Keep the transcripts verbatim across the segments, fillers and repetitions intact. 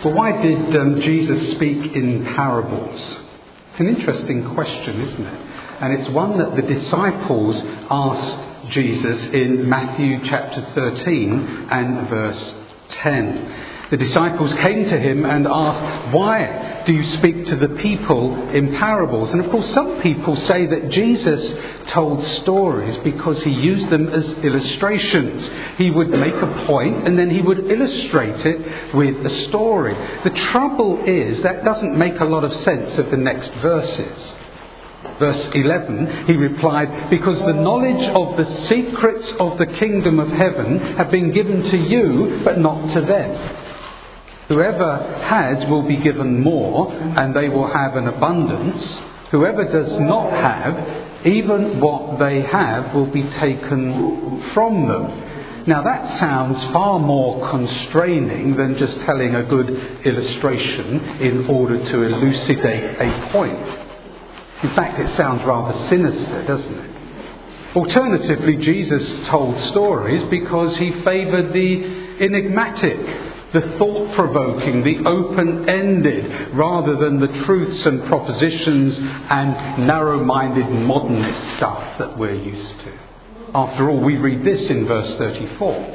Well, why did um, Jesus speak in parables? It's an interesting question, isn't it? And it's one that the disciples asked Jesus in Matthew chapter thirteen and verse ten. The disciples came to him and asked, "Why do you speak to the people in parables?" And of course, some people say that Jesus told stories because he used them as illustrations. He would make a point and then he would illustrate it with a story. The trouble is that doesn't make a lot of sense of the next verses. Verse eleven, he replied, "Because the knowledge of the secrets of the kingdom of heaven have been given to you, but not to them. Whoever has will be given more, and they will have an abundance. Whoever does not have, even what they have will be taken from them." Now that sounds far more constraining than just telling a good illustration in order to elucidate a point. In fact, it sounds rather sinister, doesn't it? Alternatively, Jesus told stories because he favoured the enigmatic, the thought-provoking, the open-ended, rather than the truths and propositions and narrow-minded modernist stuff that we're used to. After all, we read this in verse thirty-four.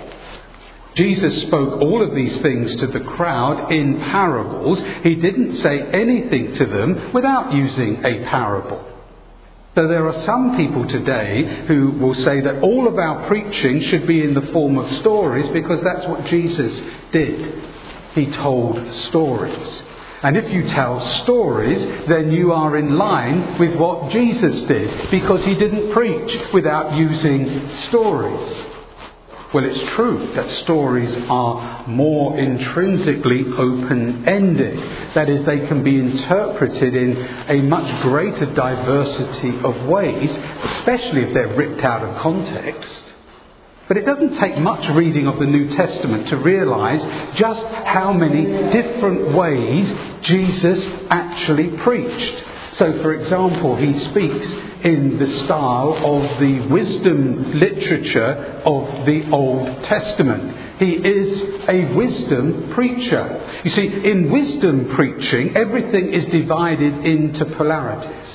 Jesus spoke all of these things to the crowd in parables. He didn't say anything to them without using a parable. So there are some people today who will say that all of our preaching should be in the form of stories because that's what Jesus did. He told stories. And if you tell stories, then you are in line with what Jesus did because he didn't preach without using stories. Well, it's true that stories are more intrinsically open-ended. That is, they can be interpreted in a much greater diversity of ways, especially if they're ripped out of context. But it doesn't take much reading of the New Testament to realise just how many different ways Jesus actually preached. So, for example, he speaks in the style of the wisdom literature of the Old Testament. He is a wisdom preacher. You see, in wisdom preaching, everything is divided into polarities.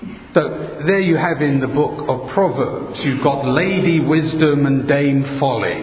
So there you have in the book of Proverbs, you've got Lady Wisdom and Dame Folly.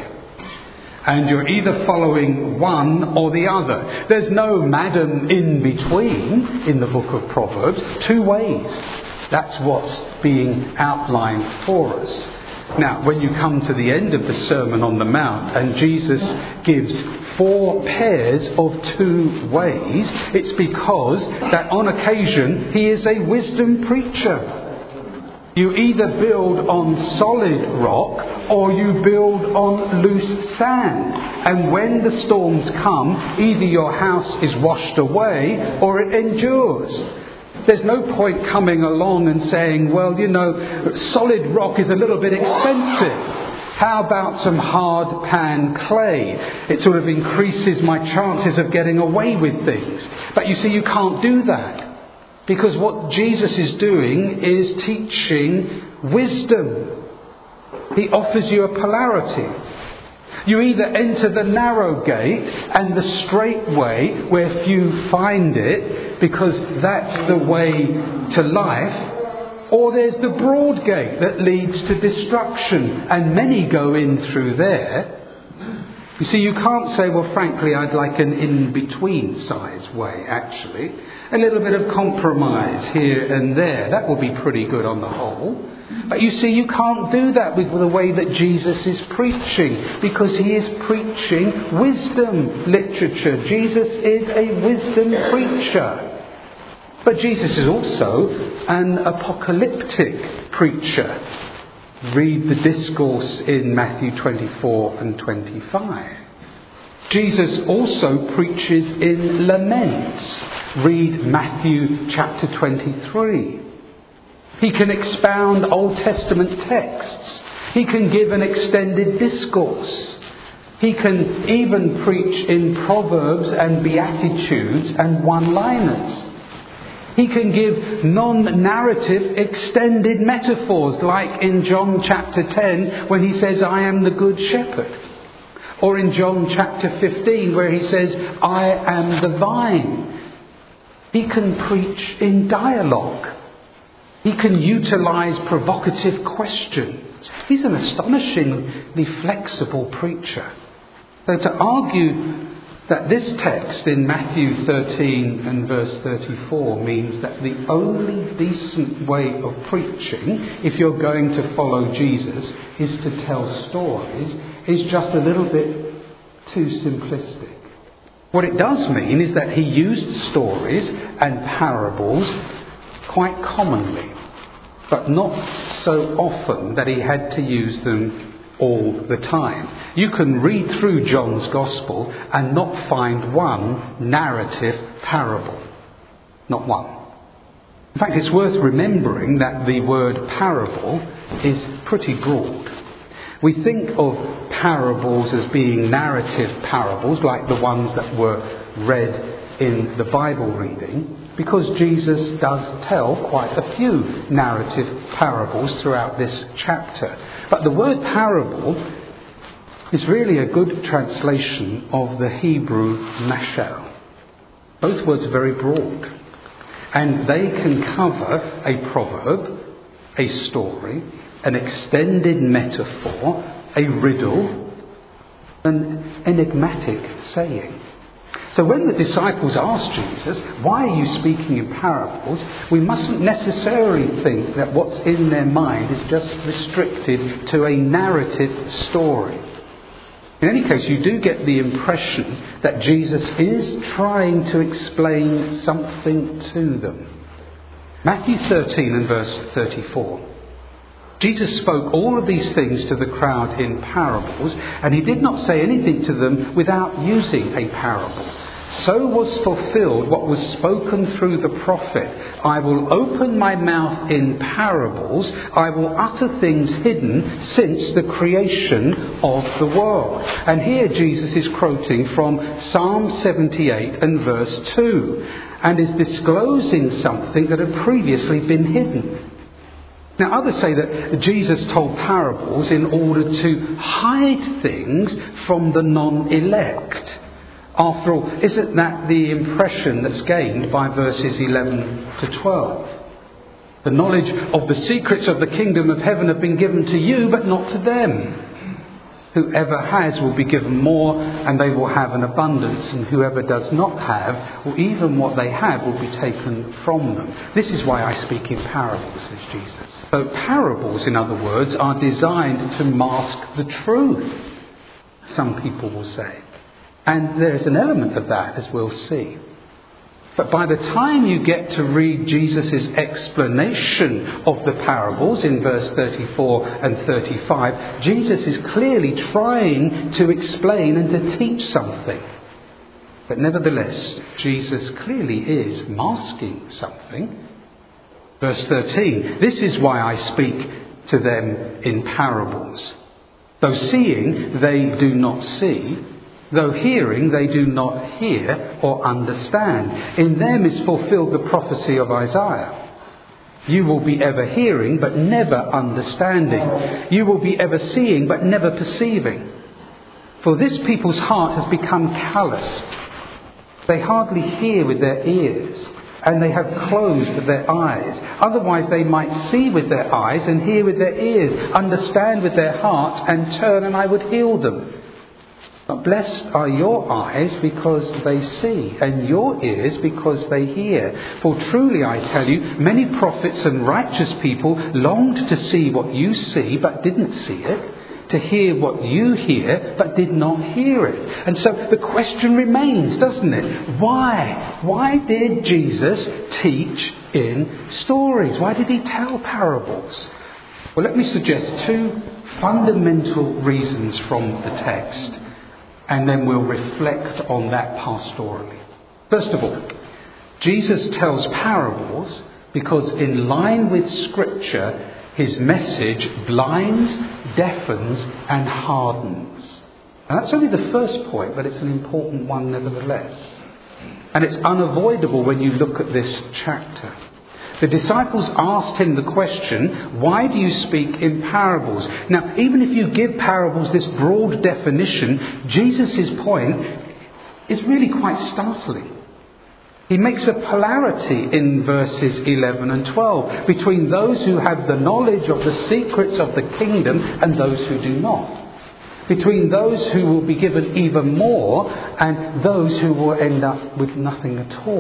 And you're either following one or the other. There's no madam in between in the book of Proverbs. Two ways. That's what's being outlined for us. Now, when you come to the end of the Sermon on the Mount and Jesus gives four pairs of two ways, it's because that on occasion he is a wisdom preacher. You either build on solid rock or you build on loose sand. And when the storms come, either your house is washed away or it endures. There's no point coming along and saying, well, you know, solid rock is a little bit expensive. How about some hard pan clay? It sort of increases my chances of getting away with things. But you see, you can't do that. Because what Jesus is doing is teaching wisdom. He offers you a polarity. You either enter the narrow gate and the straight way where few find it, because that's the way to life, or there's the broad gate that leads to destruction, and many go in through there. You see, you can't say, well, frankly, I'd like an in-between size way, actually. A little bit of compromise here and there. That will be pretty good on the whole. But you see, you can't do that with the way that Jesus is preaching, because he is preaching wisdom literature. Jesus is a wisdom preacher. But Jesus is also an apocalyptic preacher. Read the discourse in Matthew twenty-four and twenty-five. Jesus also preaches in laments. Read Matthew chapter twenty-three. He can expound Old Testament texts. He can give an extended discourse. He can even preach in Proverbs and Beatitudes and one-liners. He can give non-narrative extended metaphors, like in John chapter ten when he says, I am the good shepherd. Or in John chapter fifteen, where he says, I am the vine. He can preach in dialogue. He can utilise provocative questions. He's an astonishingly flexible preacher. So to argue that this text in Matthew thirteen and verse thirty-four means that the only decent way of preaching, if you're going to follow Jesus, is to tell stories, is just a little bit too simplistic. What it does mean is that he used stories and parables quite commonly, but not so often that he had to use them all the time. You can read through John's Gospel and not find one narrative parable. Not one. In fact, it's worth remembering that the word parable is pretty broad. We think of parables as being narrative parables, like the ones that were read in the Bible reading, because Jesus does tell quite a few narrative parables throughout this chapter. But the word parable is really a good translation of the Hebrew mashal. Both words are very broad, and they can cover a proverb, a story, an extended metaphor, a riddle, an enigmatic saying. So when the disciples asked Jesus, why are you speaking in parables, we mustn't necessarily think that what's in their mind is just restricted to a narrative story. In any case, you do get the impression that Jesus is trying to explain something to them. Matthew thirteen and verse thirty-four. Jesus spoke all of these things to the crowd in parables, and he did not say anything to them without using a parable. So was fulfilled what was spoken through the prophet. I will open my mouth in parables. I will utter things hidden since the creation of the world. And here Jesus is quoting from Psalm seventy-eight and verse two, and is disclosing something that had previously been hidden. Now, others say that Jesus told parables in order to hide things from the non-elect. After all, isn't that the impression that's gained by verses eleven to twelve? The knowledge of the secrets of the kingdom of heaven have been given to you, but not to them. Whoever has will be given more, and they will have an abundance, and whoever does not have, or even what they have, will be taken from them. This is why I speak in parables, says Jesus. So parables, in other words, are designed to mask the truth, some people will say. And there's an element of that, as we'll see. But by the time you get to read Jesus' explanation of the parables in verse thirty-four and thirty-five, Jesus is clearly trying to explain and to teach something. But nevertheless, Jesus clearly is masking something. Verse thirteen, this is why I speak to them in parables. Though seeing, they do not see. Though hearing, they do not hear or understand. In them is fulfilled the prophecy of Isaiah. You will be ever hearing, but never understanding. You will be ever seeing, but never perceiving. For this people's heart has become calloused. They hardly hear with their ears, and they have closed their eyes. Otherwise they might see with their eyes and hear with their ears, understand with their hearts, and turn, and I would heal them. But blessed are your eyes because they see, and your ears because they hear. For truly I tell you, many prophets and righteous people longed to see what you see, but didn't see it, to hear what you hear, but did not hear it. And so the question remains, doesn't it? Why? Why did Jesus teach in stories? Why did he tell parables? Well, let me suggest two fundamental reasons from the text, and then we'll reflect on that pastorally. First of all, Jesus tells parables because in line with Scripture, his message blinds, deafens and hardens. And that's only the first point, but it's an important one nevertheless. And it's unavoidable when you look at this chapter. The disciples asked him the question, why do you speak in parables? Now, even if you give parables this broad definition, Jesus' point is really quite startling. He makes a polarity in verses eleven and twelve between those who have the knowledge of the secrets of the kingdom and those who do not. Between those who will be given even more and those who will end up with nothing at all.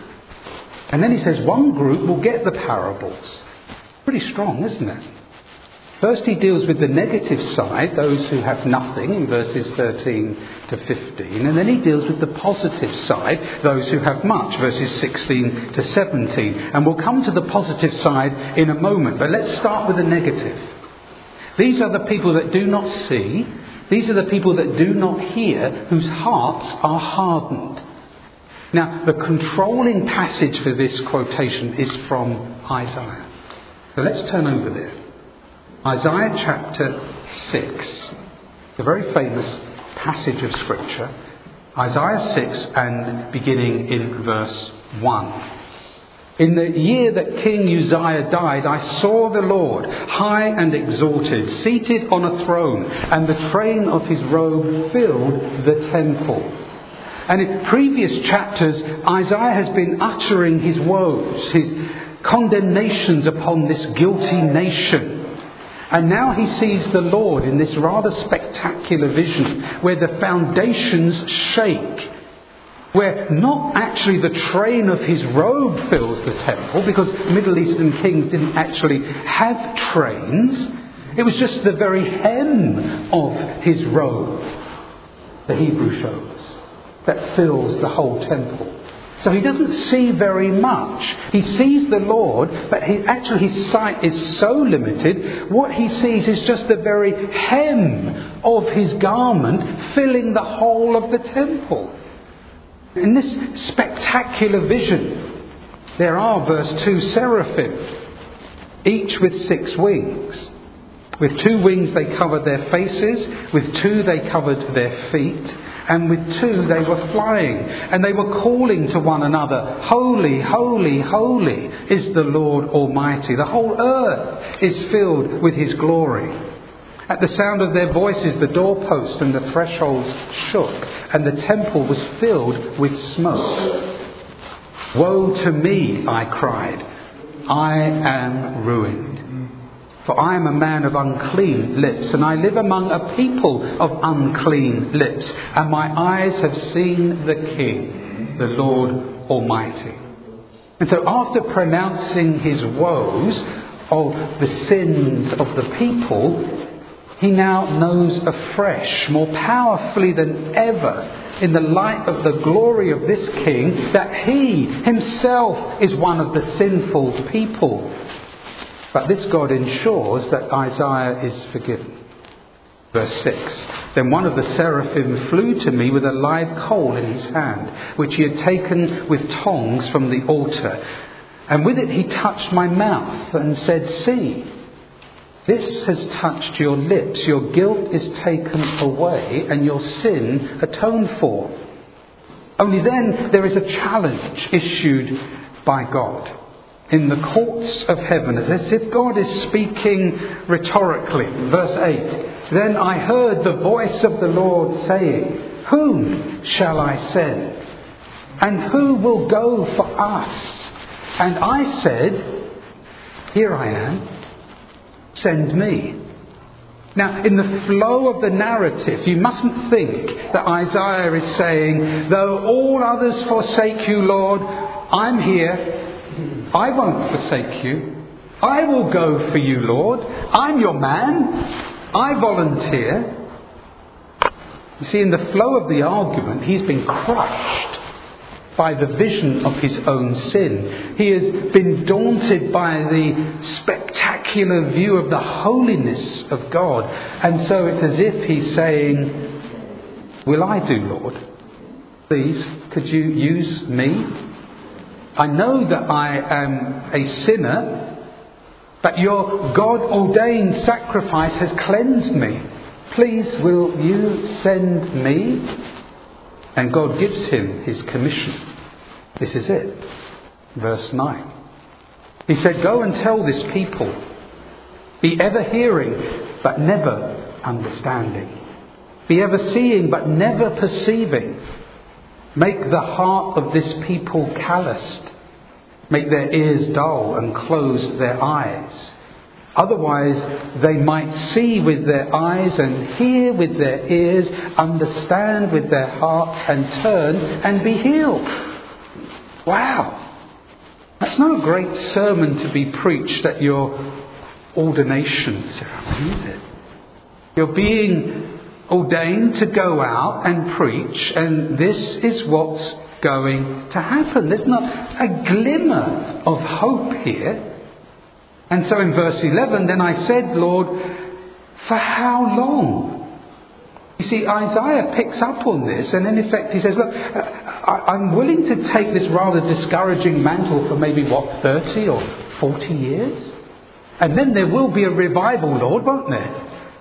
And then he says one group will get the parables. Pretty strong, isn't it? First he deals with the negative side, those who have nothing, in verses thirteen to fifteen. And then he deals with the positive side, those who have much, verses sixteen to seventeen. And we'll come to the positive side in a moment. But let's start with the negative. These are the people that do not see. These are the people that do not hear, whose hearts are hardened. Now, the controlling passage for this quotation is from Isaiah. So let's turn over there. Isaiah chapter six, the very famous passage of Scripture. Isaiah six and beginning in verse one. In the year that King Uzziah died, I saw the Lord, high and exalted, seated on a throne, and the train of his robe filled the temple. And in previous chapters, Isaiah has been uttering his woes, his condemnations upon this guilty nation. And now he sees the Lord in this rather spectacular vision where the foundations shake, where not actually the train of his robe fills the temple, because Middle Eastern kings didn't actually have trains. It was just the very hem of his robe, the Hebrew shows, that fills the whole temple. So he doesn't see very much. He sees the Lord, but he, actually his sight is so limited, what he sees is just the very hem of his garment filling the whole of the temple. In this spectacular vision, there are, verse two, seraphim, each with six wings. With two wings they covered their faces, with two they covered their feet, and with two they were flying, and they were calling to one another, Holy, holy, holy is the Lord Almighty. The whole earth is filled with his glory. At the sound of their voices, the doorposts and the thresholds shook, and the temple was filled with smoke. Woe to me, I cried. I am ruined. For I am a man of unclean lips, and I live among a people of unclean lips, and my eyes have seen the King, the Lord Almighty. And so after pronouncing his woes of the sins of the people, he now knows afresh, more powerfully than ever, in the light of the glory of this King, that he himself is one of the sinful people. But this God ensures that Isaiah is forgiven. Verse six. Then one of the seraphim flew to me with a live coal in his hand, which he had taken with tongs from the altar. And with it he touched my mouth and said, See, this has touched your lips. Your guilt is taken away and your sin atoned for. Only then there is a challenge issued by God in the courts of heaven, as if God is speaking rhetorically. Verse eight. Then I heard the voice of the Lord saying, Whom shall I send? And who will go for us? And I said, Here I am. Send me. Now, in the flow of the narrative, you mustn't think that Isaiah is saying, Though all others forsake you, Lord, I'm here. I won't forsake you. I will go for you, Lord. I'm your man. I volunteer. You see, in the flow of the argument, he's been crushed by the vision of his own sin. He has been daunted by the spectacular view of the holiness of God. And so it's as if he's saying, Will I do, Lord? Please, could you use me? I know that I am a sinner, but your God-ordained sacrifice has cleansed me. Please, will you send me? And God gives him his commission. This is it. Verse nine. He said, go and tell this people, be ever hearing but never understanding. Be ever seeing but never perceiving. Make the heart of this people calloused. Make their ears dull and close their eyes. Otherwise they might see with their eyes and hear with their ears, understand with their heart and turn and be healed. Wow! That's not a great sermon to be preached at your ordination ceremony, is it? You're being ordained to go out and preach, and this is what's going to happen. There's not a glimmer of hope here. And so in verse eleven, then I said, Lord, for how long? You see, Isaiah picks up on this, and in effect he says, look, I'm willing to take this rather discouraging mantle for maybe, what, thirty or forty years? And then there will be a revival, Lord, won't there?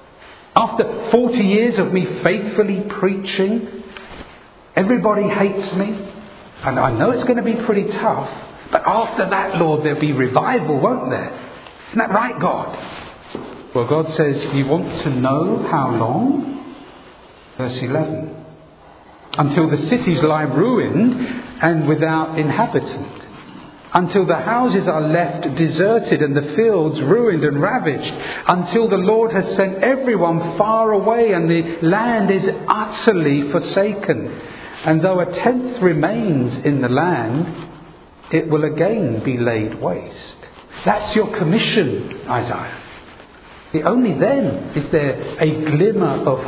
After forty years of me faithfully preaching, everybody hates me, and I know it's going to be pretty tough, but after that, Lord, there'll be revival, won't there? Isn't that right, God? Well, God says, you want to know how long? Verse eleven. Until the cities lie ruined and without inhabitant. Until the houses are left deserted and the fields ruined and ravaged. Until the Lord has sent everyone far away and the land is utterly forsaken. And though a tenth remains in the land, it will again be laid waste. That's your commission, Isaiah. The only then is there a glimmer of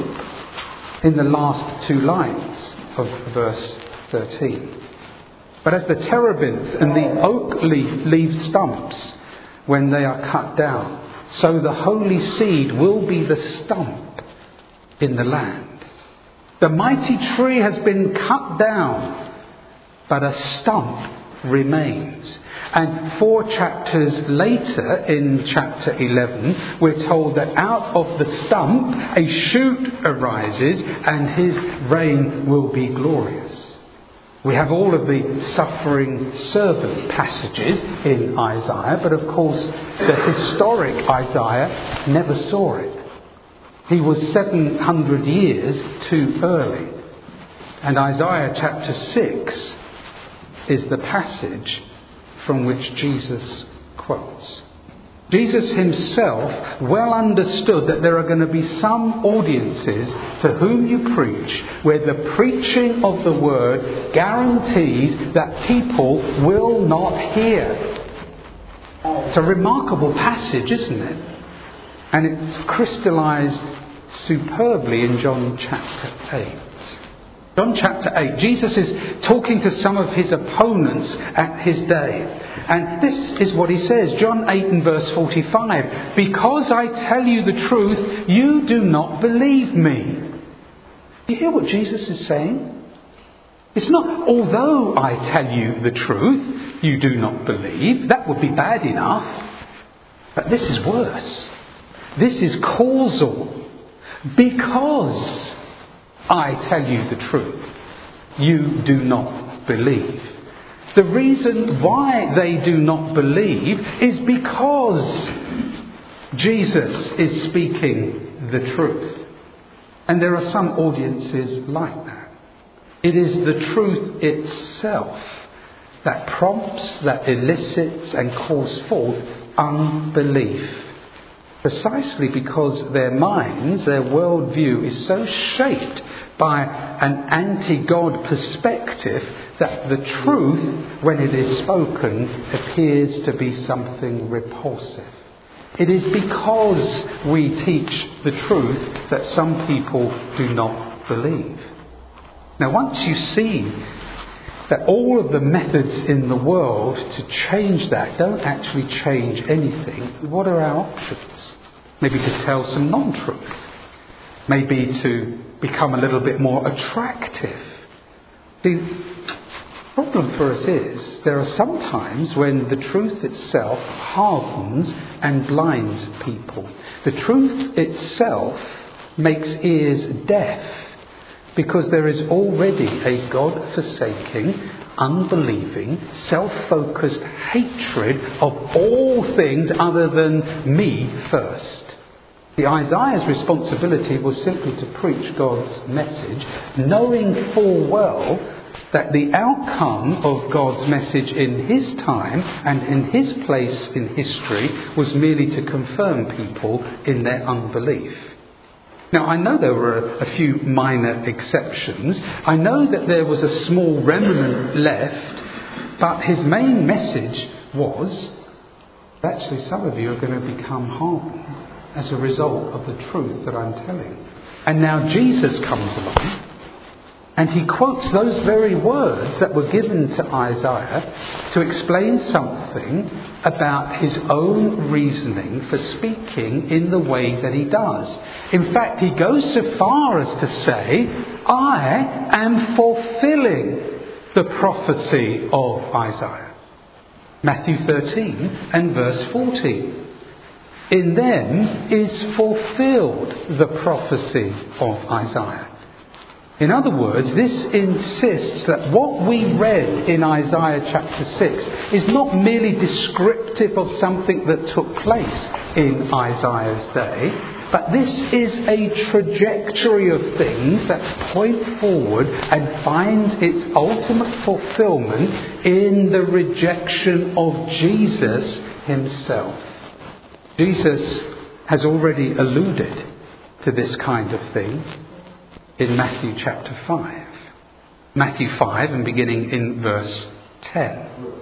hope in the last two lines of verse thirteen. But as the terebinth and the oak leaf leave stumps when they are cut down, so the holy seed will be the stump in the land. The mighty tree has been cut down, but a stump remains. And four chapters later, in chapter eleven, we're told that out of the stump a shoot arises and his reign will be glorious. We have all of the suffering servant passages in Isaiah, but of course the historic Isaiah never saw it. He was seven hundred years too early. And Isaiah chapter six is the passage from which Jesus quotes. Jesus himself well understood that there are going to be some audiences to whom you preach where the preaching of the word guarantees that people will not hear. It's a remarkable passage, isn't it? And it's crystallized superbly in John chapter eight. John chapter eight, Jesus is talking to some of his opponents at his day. And this is what he says, John eight and verse forty-five. Because I tell you the truth, you do not believe me. You hear what Jesus is saying? It's not, although I tell you the truth, you do not believe. That would be bad enough. But this is worse. This is causal. Because I tell you the truth, you do not believe. The reason why they do not believe is because Jesus is speaking the truth. And there are some audiences like that. It is the truth itself that prompts, that elicits and calls forth unbelief. Precisely because their minds, their worldview is so shaped by an anti-God perspective that the truth, when it is spoken, appears to be something repulsive. It is because we teach the truth that some people do not believe. Now, once you see that all of the methods in the world to change that don't actually change anything, what are our options? Maybe to tell some non-truth. Maybe to become a little bit more attractive. The problem for us is there are some times when the truth itself hardens and blinds people. The truth itself makes ears deaf because there is already a God-forsaking, unbelieving, self-focused hatred of all things other than me first. The Isaiah's responsibility was simply to preach God's message, knowing full well that the outcome of God's message in his time and in his place in history was merely to confirm people in their unbelief. Now, I know there were a few minor exceptions. I know that there was a small remnant left, but his main message was, actually some of you are going to become hardened as a result of the truth that I'm telling. And now Jesus comes along and he quotes those very words that were given to Isaiah to explain something about his own reasoning for speaking in the way that he does. In fact, he goes so far as to say, I am fulfilling the prophecy of Isaiah. Matthew thirteen and verse fourteen. In them is fulfilled the prophecy of Isaiah. In other words, this insists that what we read in Isaiah chapter six is not merely descriptive of something that took place in Isaiah's day, but this is a trajectory of things that point forward and finds its ultimate fulfillment in the rejection of Jesus himself. Jesus has already alluded to this kind of thing in Matthew chapter five. Matthew five and beginning in verse ten,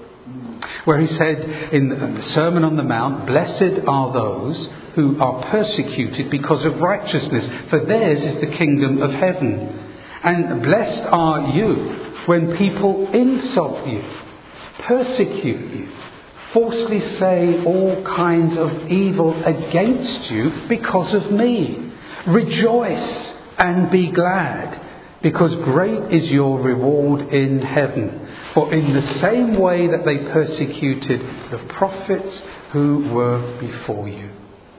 where he said in the Sermon on the Mount, "Blessed are those who are persecuted because of righteousness, for theirs is the kingdom of heaven. And blessed are you when people insult you, persecute you, falsely say all kinds of evil against you because of me. Rejoice and be glad, because great is your reward in heaven. For in the same way that they persecuted the prophets who were before you."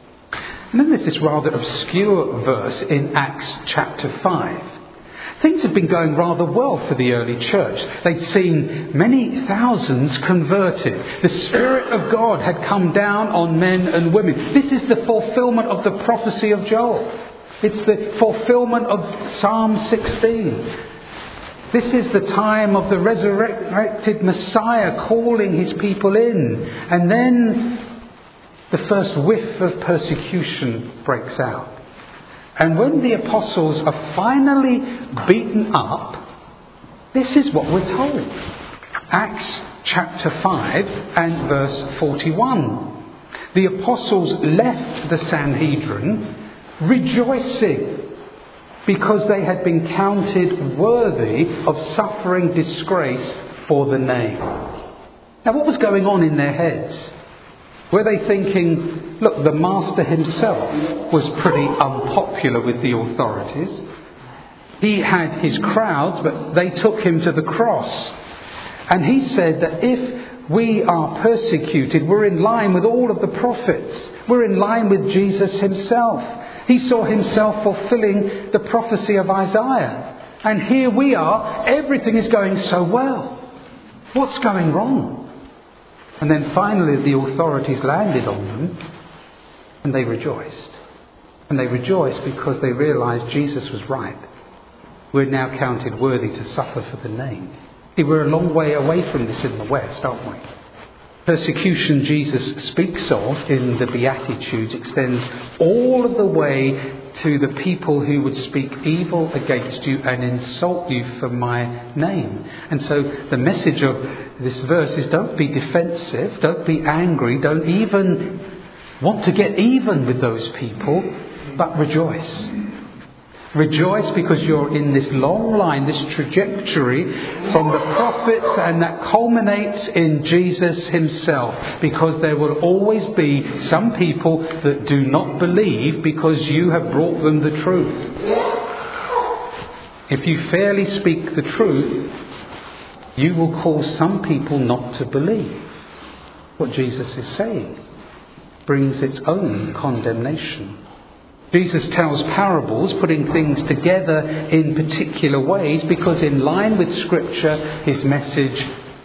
And then there's this rather obscure verse in Acts chapter five. Things had been going rather well for the early church. They'd seen many thousands converted. The Spirit of God had come down on men and women. This is the fulfillment of the prophecy of Joel. It's the fulfillment of Psalm sixteen. This is the time of the resurrected Messiah calling his people in. And then the first whiff of persecution breaks out. And when the apostles are finally beaten up, this is what we're told. Acts chapter five and verse forty-one. The apostles left the Sanhedrin rejoicing because they had been counted worthy of suffering disgrace for the name. Now, what was going on in their heads? Were they thinking, look, the master himself was pretty unpopular with the authorities. He had his crowds, but they took him to the cross. And he said that if we are persecuted, we're in line with all of the prophets. We're in line with Jesus himself. He saw himself fulfilling the prophecy of Isaiah. And here we are, everything is going so well. What's going wrong? And then finally the authorities landed on them and they rejoiced. And they rejoiced because they realised Jesus was right. We're now counted worthy to suffer for the name. See, we're a long way away from this in the West, aren't we? Persecution Jesus speaks of in the Beatitudes extends all of the way to the people who would speak evil against you and insult you for my name. And so the message of this verse is, don't be defensive, don't be angry, don't even want to get even with those people, but rejoice. Rejoice because you're in this long line, this trajectory from the prophets, and that culminates in Jesus himself. Because there will always be some people that do not believe because you have brought them the truth. If you fairly speak the truth, you will cause some people not to believe. What Jesus is saying brings its own condemnation. Jesus tells parables, putting things together in particular ways, because in line with Scripture, his message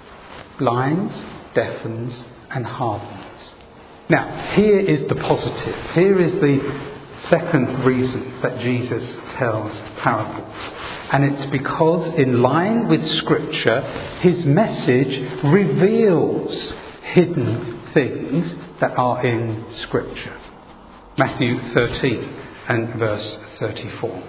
blinds, deafens and hardens. Now, here is the positive. Here is the second reason that Jesus tells parables. And it's because in line with Scripture, his message reveals hidden things that are in Scripture. Matthew thirteen and verse thirty-four.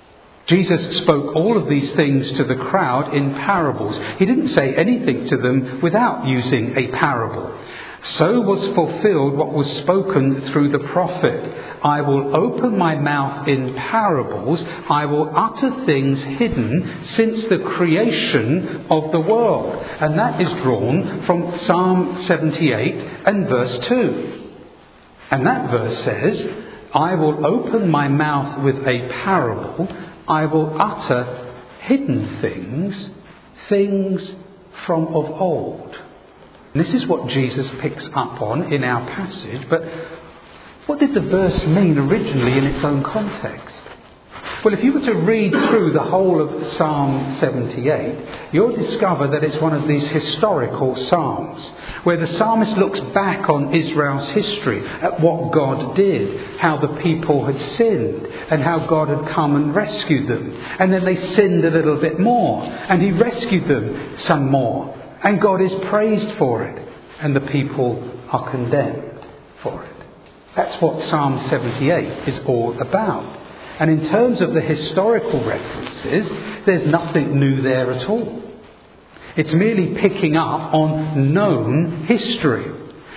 Jesus spoke all of these things to the crowd in parables. He didn't say anything to them without using a parable. So was fulfilled what was spoken through the prophet. I will open my mouth in parables. I will utter things hidden since the creation of the world. And that is drawn from Psalm seventy-eight and verse two. And that verse says, I will open my mouth with a parable. I will utter hidden things, things from of old. And this is what Jesus picks up on in our passage. But what did the verse mean originally in its own context? Well, if you were to read through the whole of Psalm seventy-eight, you'll discover that it's one of these historical psalms, where the psalmist looks back on Israel's history, at what God did, how the people had sinned, and how God had come and rescued them. And then they sinned a little bit more, and he rescued them some more. And God is praised for it, and the people are condemned for it. That's what Psalm seventy-eight is all about. And in terms of the historical references, there's nothing new there at all. It's merely picking up on known history.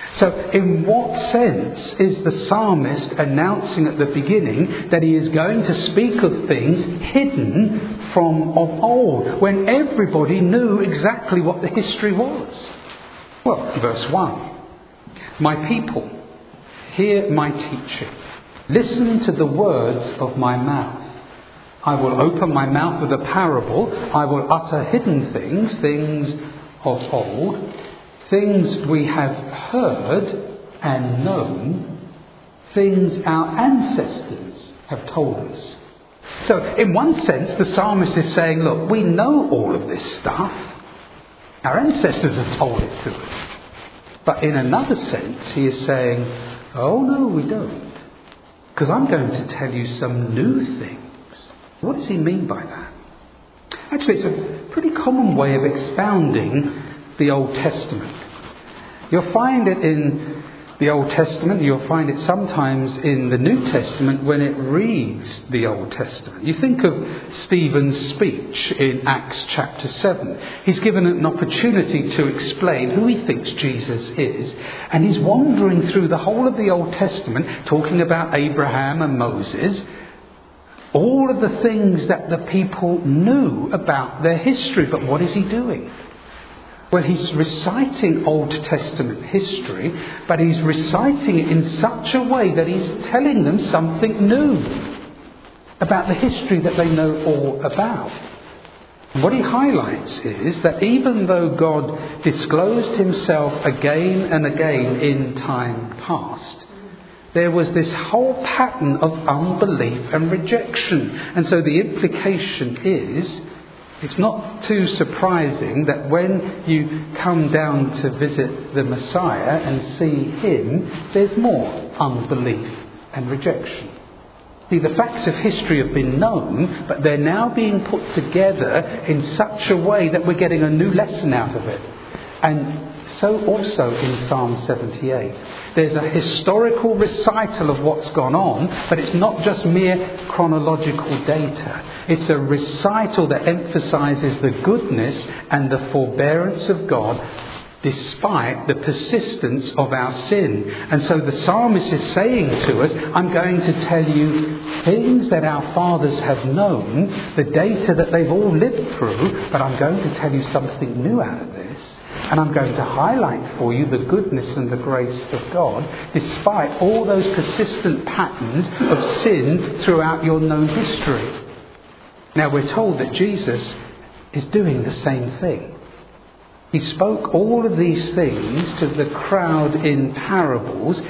So in what sense is the psalmist announcing at the beginning that he is going to speak of things hidden from of old, when everybody knew exactly what the history was? Well, verse one. My people, hear my teaching. Listen to the words of my mouth. I will open my mouth with a parable. I will utter hidden things, things of old, things we have heard and known, things our ancestors have told us. So, in one sense, the psalmist is saying, look, we know all of this stuff. Our ancestors have told it to us. But in another sense, he is saying, oh no, we don't. Because I'm going to tell you some new things. What does he mean by that? Actually, it's a pretty common way of expounding the Old Testament. You'll find it in the Old Testament, you'll find it sometimes in the New Testament when it reads the Old Testament. You think of Stephen's speech in Acts chapter seven. He's given an opportunity to explain who he thinks Jesus is, and he's wandering through the whole of the Old Testament, talking about Abraham and Moses, all of the things that the people knew about their history. But what is he doing? Well, he's reciting Old Testament history, but he's reciting it in such a way that he's telling them something new about the history that they know all about. And what he highlights is that even though God disclosed himself again and again in time past, there was this whole pattern of unbelief and rejection. And so the implication is, it's not too surprising that when you come down to visit the Messiah and see him, there's more unbelief and rejection. See, the facts of history have been known, but they're now being put together in such a way that we're getting a new lesson out of it. And so also in Psalm seventy-eight. There's a historical recital of what's gone on, but it's not just mere chronological data. It's a recital that emphasises the goodness and the forbearance of God despite the persistence of our sin. And so the psalmist is saying to us, I'm going to tell you things that our fathers have known, the data that they've all lived through, but I'm going to tell you something new out of this. And I'm going to highlight for you the goodness and the grace of God, despite all those persistent patterns of sin throughout your known history. Now we're told that Jesus is doing the same thing. He spoke all of these things to the crowd in parables,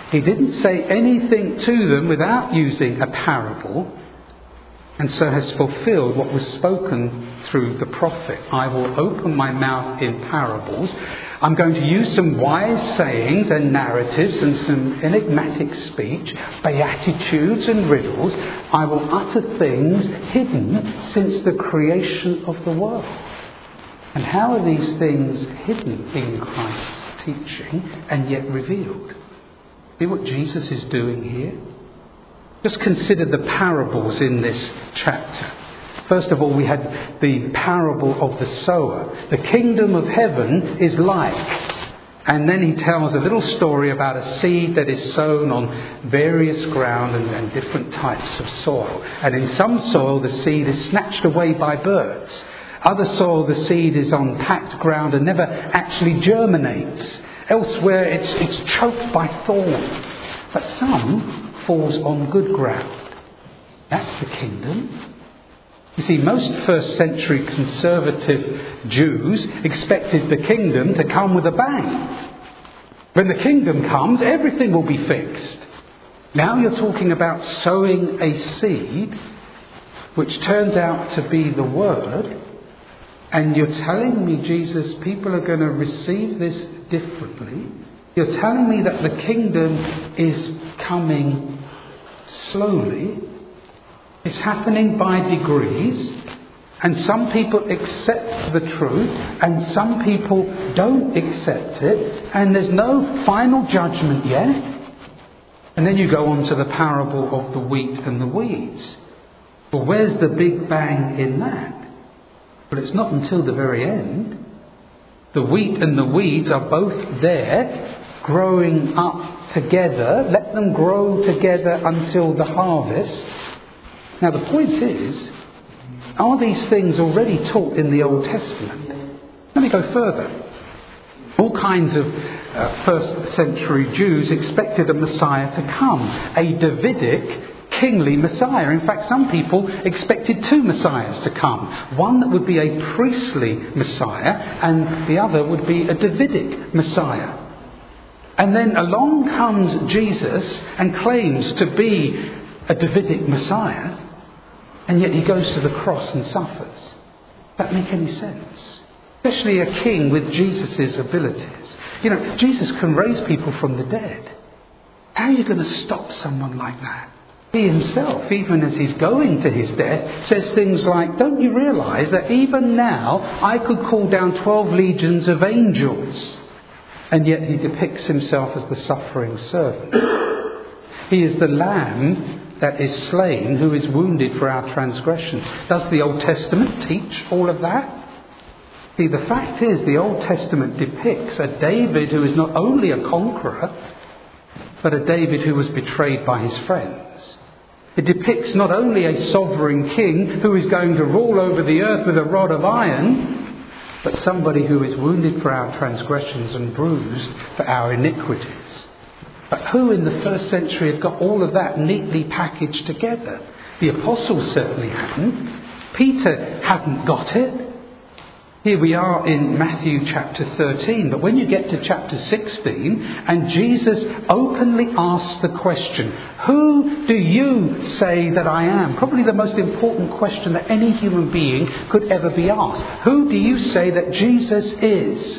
He didn't say anything to them without using a parable, and so has fulfilled what was spoken through the prophet. I will open my mouth in parables. I'm going to use some wise sayings and narratives and some enigmatic speech, beatitudes and riddles. I will utter things hidden since the creation of the world. And how are these things hidden in Christ's teaching and yet revealed? See what Jesus is doing here? Just consider the parables in this chapter. First of all, we had the parable of the sower. The kingdom of heaven is like. And then he tells a little story about a seed that is sown on various ground and, and different types of soil. And in some soil, the seed is snatched away by birds. Other soil, the seed is on packed ground and never actually germinates. Elsewhere, it's, it's choked by thorns. But some falls on good ground. That's the kingdom. You see, most first century conservative Jews expected the kingdom to come with a bang. When the kingdom comes, everything will be fixed. Now you're talking about sowing a seed, which turns out to be the word, and you're telling me, Jesus, people are going to receive this differently. You're telling me that the kingdom is coming slowly. It's happening by degrees, and some people accept the truth and some people don't accept it, and there's no final judgment yet. And then you go on to the parable of the wheat and the weeds. Well, where's the big bang in that? But it's not until the very end. The wheat and the weeds are both there, growing up together. Let them grow together until the harvest. Now the point is, are these things already taught in the Old Testament? Let me go further. All kinds of uh, first century Jews expected a Messiah to come, a Davidic kingly Messiah. In fact, some people expected two Messiahs to come. One that would be a priestly Messiah and the other would be a Davidic Messiah. And then along comes Jesus and claims to be a Davidic Messiah, and yet he goes to the cross and suffers. Does that make any sense? Especially a king with Jesus' abilities. You know, Jesus can raise people from the dead. How are you going to stop someone like that? He himself, even as he's going to his death, says things like, don't you realise that even now I could call down twelve legions of angels? And yet he depicts himself as the suffering servant. He is the lamb that is slain, who is wounded for our transgressions. Does the Old Testament teach all of that? See, the fact is, the Old Testament depicts a David who is not only a conqueror, but a David who was betrayed by his friends. It depicts not only a sovereign king who is going to rule over the earth with a rod of iron, but somebody who is wounded for our transgressions and bruised for our iniquities. But who in the first century had got all of that neatly packaged together? The apostles certainly hadn't. Peter hadn't got it. Here we are in Matthew chapter thirteen, but when you get to chapter sixteen, and Jesus openly asks the question, who do you say that I am? Probably the most important question that any human being could ever be asked. Who do you say that Jesus is?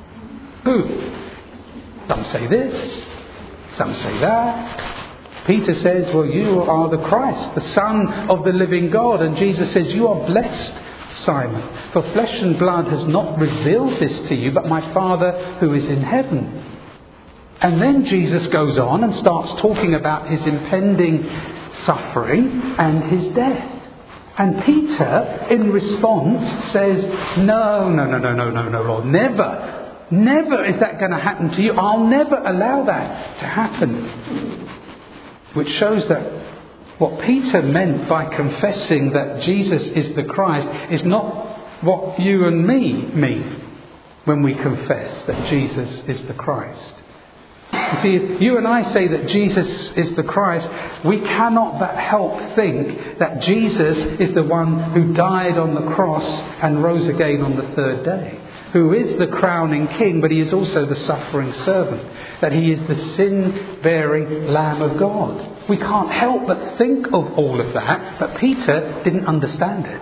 Who? Some say this, some say that. Peter says, well, you are the Christ, the Son of the living God. And Jesus says, you are blessed, Simon, for flesh and blood has not revealed this to you, but my Father who is in heaven. And then Jesus goes on and starts talking about his impending suffering and his death. And Peter, in response, says, no, no, no, no, no, no, no, Lord, never. Never is that going to happen to you. I'll never allow that to happen. Which shows that what Peter meant by confessing that Jesus is the Christ is not what you and me mean when we confess that Jesus is the Christ. You see, if you and I say that Jesus is the Christ, we cannot but help think that Jesus is the one who died on the cross and rose again on the third day. who is the crowning king, but he is also the suffering servant, that he is the sin-bearing Lamb of God. We can't help but think of all of that, but Peter didn't understand it.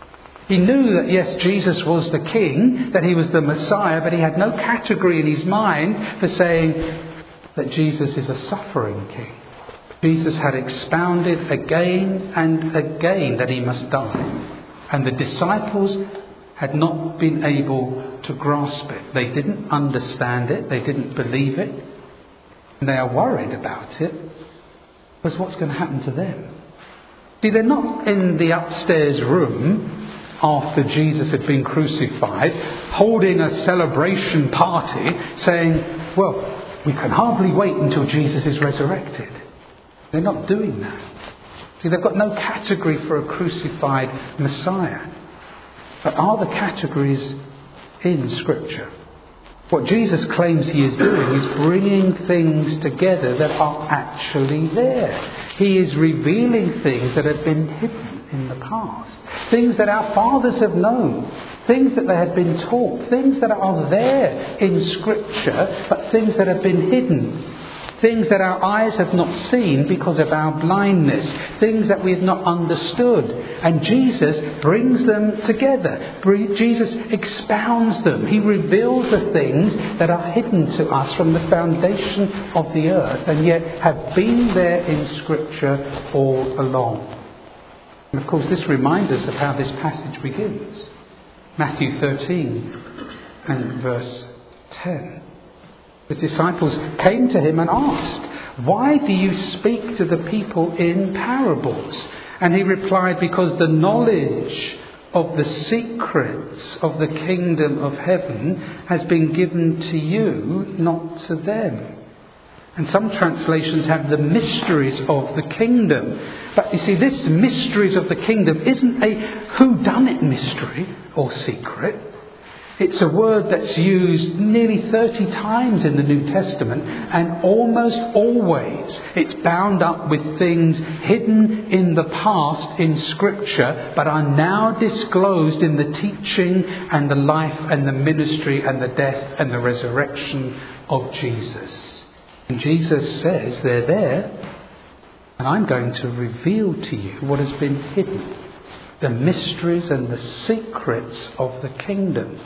He knew that, yes, Jesus was the king, that he was the Messiah, but he had no category in his mind for saying that Jesus is a suffering king. Jesus had expounded again and again that he must die. And the disciples had not been able to grasp it. They didn't understand it. They didn't believe it. And they are worried about it. Because what's going to happen to them? See, they're not in the upstairs room after Jesus had been crucified, holding a celebration party, saying, well, we can hardly wait until Jesus is resurrected. They're not doing that. See, they've got no category for a crucified Messiah. But are the categories in Scripture? What Jesus claims he is doing is bringing things together that are actually there. He is revealing things that have been hidden in the past. Things that our fathers have known. Things that they have been taught. Things that are there in Scripture, but things that have been hidden. Things that our eyes have not seen because of our blindness. Things that we have not understood. And Jesus brings them together. Jesus expounds them. He reveals the things that are hidden to us from the foundation of the earth and yet have been there in Scripture all along. And of course this reminds us of how this passage begins. Matthew thirteen and verse ten. The disciples came to him and asked, "Why do you speak to the people in parables?" And he replied, "Because the knowledge of the secrets of the kingdom of heaven has been given to you, not to them." And some translations have the mysteries of the kingdom. But you see, this mysteries of the kingdom isn't a whodunit mystery or secret. It's a word that's used nearly thirty times in the New Testament, and almost always it's bound up with things hidden in the past in Scripture, but are now disclosed in the teaching and the life and the ministry and the death and the resurrection of Jesus. And Jesus says they're there, and I'm going to reveal to you what has been hidden, the mysteries and the secrets of the kingdom.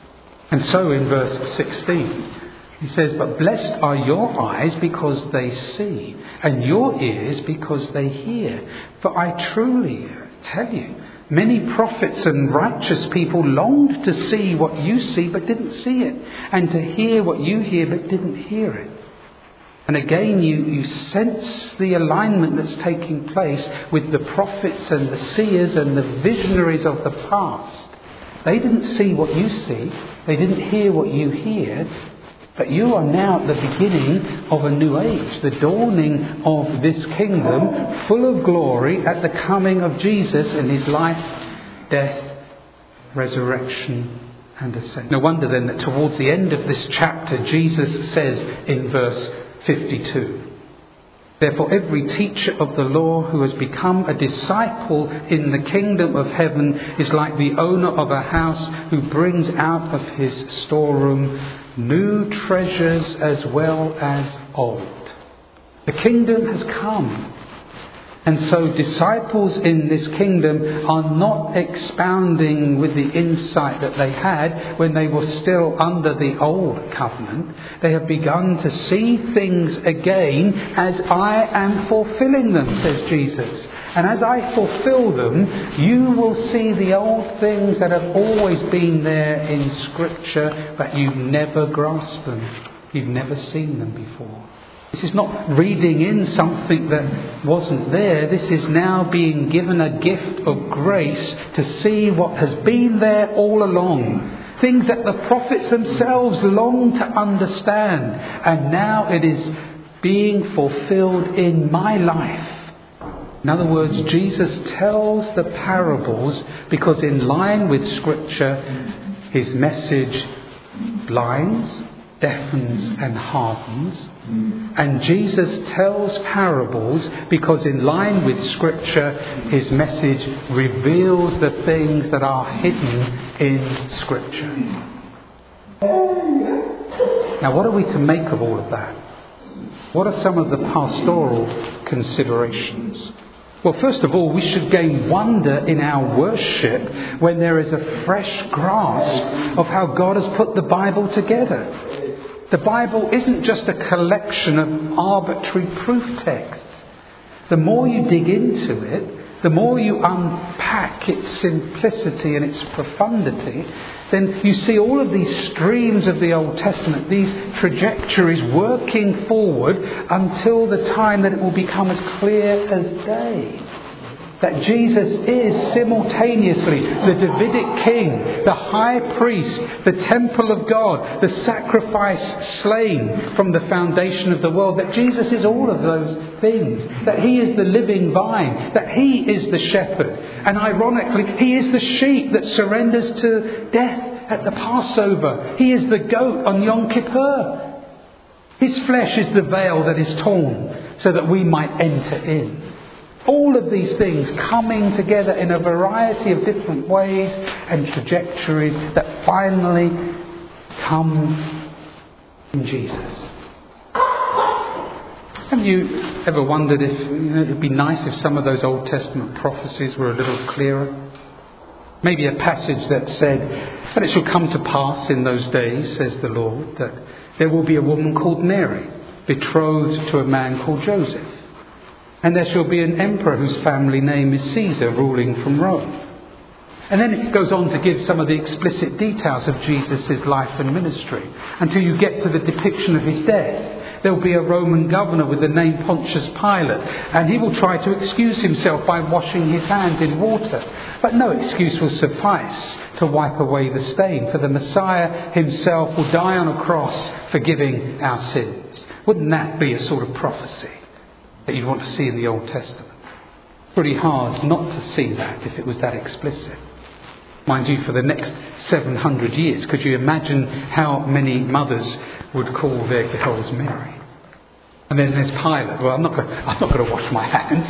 And so in verse sixteen, he says, "But blessed are your eyes because they see, and your ears because they hear. For I truly tell you, many prophets and righteous people longed to see what you see but didn't see it, and to hear what you hear but didn't hear it." And again, you, you sense the alignment that's taking place with the prophets and the seers and the visionaries of the past. They didn't see what you see. They didn't hear what you hear. But you are now at the beginning of a new age, the dawning of this kingdom, full of glory at the coming of Jesus in his life, death, resurrection and ascension. No wonder then that towards the end of this chapter, Jesus says in verse fifty-two, "Therefore every teacher of the law who has become a disciple in the kingdom of heaven is like the owner of a house who brings out of his storeroom new treasures as well as old." The kingdom has come. And so disciples in this kingdom are not expounding with the insight that they had when they were still under the old covenant. They have begun to see things again as I am fulfilling them, says Jesus. And as I fulfill them, you will see the old things that have always been there in Scripture, but you've never grasped them. You've never seen them before. This is not reading in something that wasn't there. This is now being given a gift of grace to see what has been there all along. Things that the prophets themselves long to understand. And now it is being fulfilled in my life. In other words, Jesus tells the parables because in line with Scripture, his message blinds, deafens and hardens. And Jesus tells parables because in line with Scripture, his message reveals the things that are hidden in Scripture. Now, what are we to make of all of that? What are some of the pastoral considerations? Well, first of all, we should gain wonder in our worship when there is a fresh grasp of how God has put the Bible together. The Bible isn't just a collection of arbitrary proof texts. The more you dig into it, the more you unpack its simplicity and its profundity, then you see all of these streams of the Old Testament, these trajectories working forward until the time that it will become as clear as day. That Jesus is simultaneously the Davidic king, the high priest, the temple of God, the sacrifice slain from the foundation of the world. That Jesus is all of those things. That he is the living vine. That he is the shepherd. And ironically, he is the sheep that surrenders to death at the Passover. He is the goat on Yom Kippur. His flesh is the veil that is torn so that we might enter in. All of these things coming together in a variety of different ways and trajectories that finally come in Jesus. Have you ever wondered if, you know, it'd be nice if some of those Old Testament prophecies were a little clearer? Maybe a passage that said, "And it shall come to pass in those days, says the Lord, that there will be a woman called Mary, betrothed to a man called Joseph. And there shall be an emperor whose family name is Caesar, ruling from Rome." And then it goes on to give some of the explicit details of Jesus' life and ministry until you get to the depiction of his death. There will be a Roman governor with the name Pontius Pilate, and he will try to excuse himself by washing his hands in water. But no excuse will suffice to wipe away the stain, for the Messiah himself will die on a cross forgiving our sins. Wouldn't that be a sort of prophecy that you'd want to see in the Old Testament? Pretty hard not to see that if it was that explicit. Mind you, for the next seven hundred years, could you imagine how many mothers would call their girls Mary? And then there's Pilate. Well, I'm not going, I'm not going to wash my hands.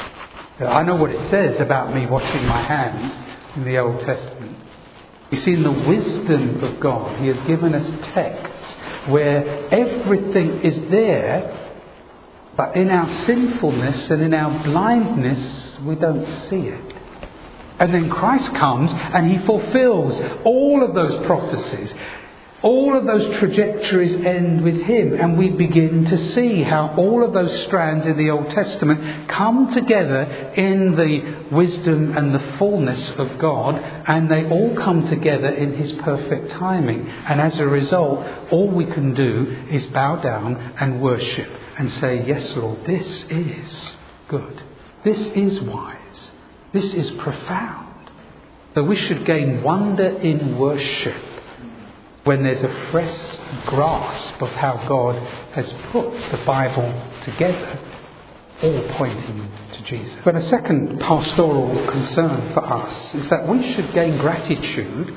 I know what it says about me washing my hands in the Old Testament. You see, in the wisdom of God, he has given us texts where everything is there, but in our sinfulness and in our blindness, we don't see it. And then Christ comes and he fulfills all of those prophecies. All of those trajectories end with him, and we begin to see how all of those strands in the Old Testament come together in the wisdom and the fullness of God, and they all come together in his perfect timing. And as a result, all we can do is bow down and worship and say, "Yes, Lord, this is good. This is wise. This is profound." So we should gain wonder in worship when there's a fresh grasp of how God has put the Bible together, all pointing to Jesus. But a second pastoral concern for us is that we should gain gratitude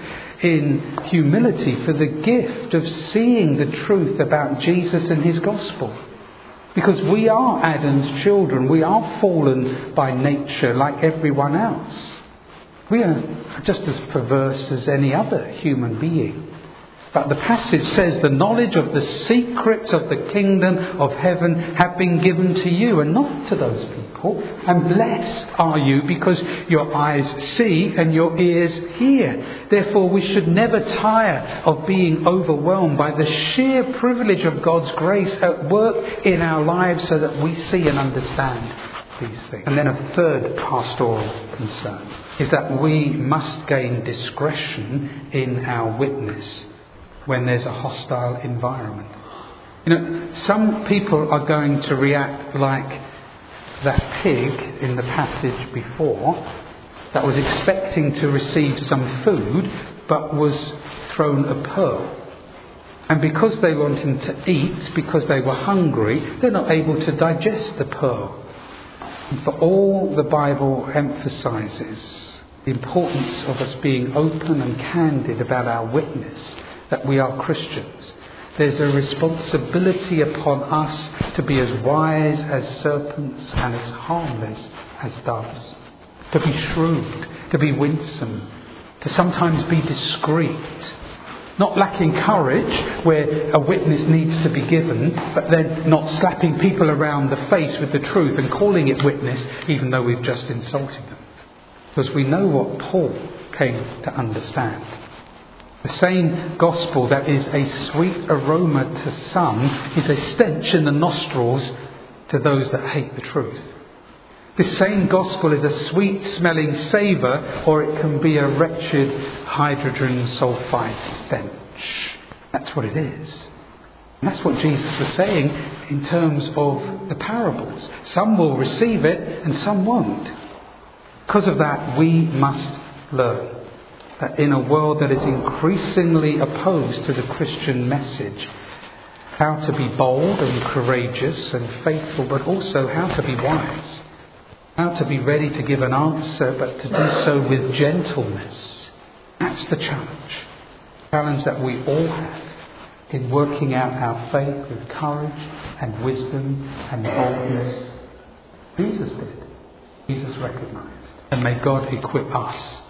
in humility for the gift of seeing the truth about Jesus and his gospel. Because we are Adam's children. We are fallen by nature like everyone else. We are just as perverse as any other human being. But the passage says the knowledge of the secrets of the kingdom of heaven have been given to you and not to those people. And blessed are you because your eyes see and your ears hear. Therefore we should never tire of being overwhelmed by the sheer privilege of God's grace at work in our lives so that we see and understand these things. And then a third pastoral concern is that we must gain discretion in our witness when there's a hostile environment. You know, some people are going to react like that pig in the passage before that was expecting to receive some food but was thrown a pearl. And because they wanted to eat, because they were hungry, they're not able to digest the pearl. And for all the Bible emphasises the importance of us being open and candid about our witness, that we are Christians. There's a responsibility upon us to be as wise as serpents and as harmless as doves. To be shrewd, to be winsome, to sometimes be discreet, Not lacking courage where a witness needs to be given, but then not slapping people around the face with the truth and calling it witness even though we've just insulted them. Because we know what Paul came to understand. The same gospel that is a sweet aroma to some is a stench in the nostrils to those that hate the truth. This same gospel is a sweet-smelling savour, or it can be a wretched hydrogen sulfide stench. That's what it is. And that's what Jesus was saying in terms of the parables. Some will receive it and some won't. Because of that, we must learn that in a world that is increasingly opposed to the Christian message, how to be bold and courageous and faithful, but also how to be wise. How to be ready to give an answer, but to do so with gentleness. That's the challenge. Challenge that we all have in working out our faith with courage and wisdom and boldness. Jesus did. Jesus recognised. And may God equip us